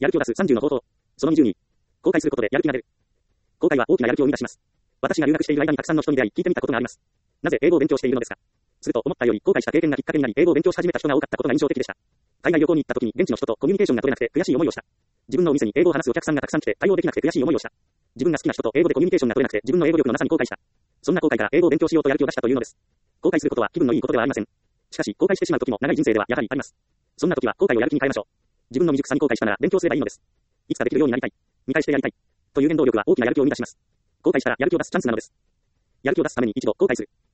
やる気を出す30の方法。その22。後悔することでやる気が出る。後悔は大きなやる気を生み出します。私が留学している間にたくさんの人に出会い、聞いてみたことがあります。なぜ英語を勉強しているのですか。すると思ったより後悔した経験がきっかけになり、英語を勉強し始めた人が多かったことが印象的でした。海外旅行に行った時に現地の人とコミュニケーションが取れなくて悔しい思いをした。自分のお店に英語を話すお客さんがたくさん来て対応できなくて悔しい思いをした。自分が好きな人と英語でコミュニケーションが取れなくて自分の英語力のなさに後悔した。そんな後悔から英語を勉強しようとやる気を出したというのです。後悔することは気分のいいことではありません。しかし後悔してしまう時も長い人生ではやはりあります。そんな時は後悔をやる気に変えましょう。自分の未熟さに後悔したなら勉強すればいいのです。いつかできるようになりたい。見返してやりたい。という原動力は大きなやる気を生み出します。後悔したらやる気を出すチャンスなのです。やる気を出すために一度後悔する。